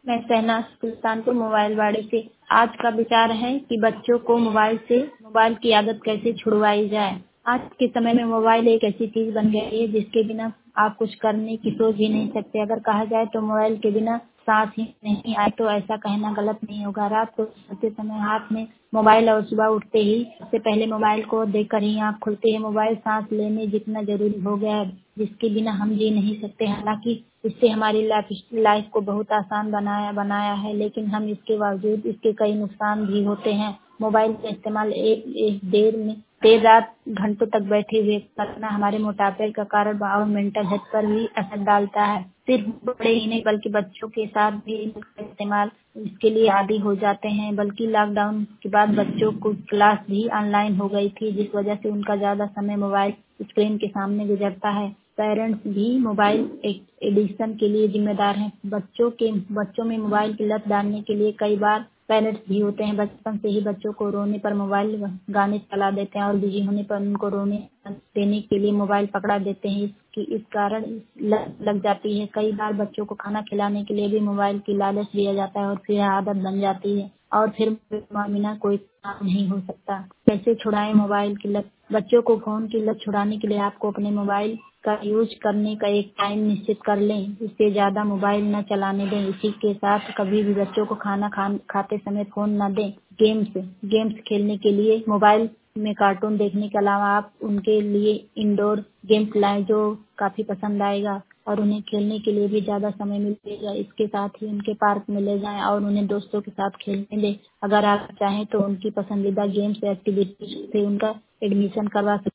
मैं शहनाज सुल्तानपुर मोबाइल वाड़े से। आज का विचार है कि बच्चों को मोबाइल की आदत कैसे छुड़वाई जाए। आज के समय में मोबाइल एक ऐसी चीज बन गई है जिसके बिना आप कुछ करने की सोच ही नहीं सकते। अगर कहा जाए तो मोबाइल के बिना सांस ही नहीं आए तो ऐसा कहना गलत नहीं होगा। रात को सोते समय हाथ में मोबाइल और सुबह उठते ही सबसे पहले मोबाइल को देखकर ही आँख खुलती है। मोबाइल सांस लेने जितना जरूरी हो गया है जिसके बिना हम जी नहीं सकते। हालांकि इससे हमारी लाइफ को बहुत आसान बनाया है, लेकिन हम इसके बावजूद इसके कई नुकसान भी होते हैं। मोबाइल का इस्तेमाल एक देर रात घंटों तक बैठे हुए करना हमारे मोटापे का कारण और मेंटल हेल्थ पर भी असर डालता है। सिर्फ बड़े ही नहीं बल्कि बच्चों के साथ भी इसका इस्तेमाल इसके लिए आदी हो जाते हैं। बल्कि लॉकडाउन के बाद बच्चों को क्लास भी ऑनलाइन हो गई थी, जिस वजह से उनका ज्यादा समय मोबाइल स्क्रीन के सामने गुजरता है। पेरेंट्स भी मोबाइल एडिक्शन के लिए जिम्मेदार हैं। बच्चों में मोबाइल की लत डालने के लिए कई बार पेरेंट्स भी होते हैं। बचपन से ही बच्चों को रोने पर मोबाइल गाने चला देते हैं और बिजी होने पर उनको रोने देने के लिए मोबाइल पकड़ा देते हैं। इस कारण लत लग जाती है। कई बार बच्चों को खाना खिलाने के लिए भी मोबाइल की लालच दिया जाता है और फिर आदत बन जाती है और फिर बिना कोई काम नहीं हो सकता। कैसे छुड़ाएं मोबाइल की लत? बच्चों को फोन की लत छुड़ाने के लिए आपको अपने मोबाइल का यूज करने का एक टाइम निश्चित कर लें। इससे ज्यादा मोबाइल न चलाने दें। इसी के साथ कभी भी बच्चों को खाते समय फोन न दें। गेम्स खेलने के लिए मोबाइल में कार्टून देखने के अलावा आप उनके लिए इंडोर गेम्स लाएं जो काफी पसंद आएगा और उन्हें खेलने के लिए भी ज्यादा समय मिलेगा। इसके साथ ही उनके पार्क में ले जाएं और उन्हें दोस्तों के साथ खेलने दें। अगर आप चाहें तो उनकी पसंदीदा गेम्स एक्टिविटीज से उनका एडमिशन करवा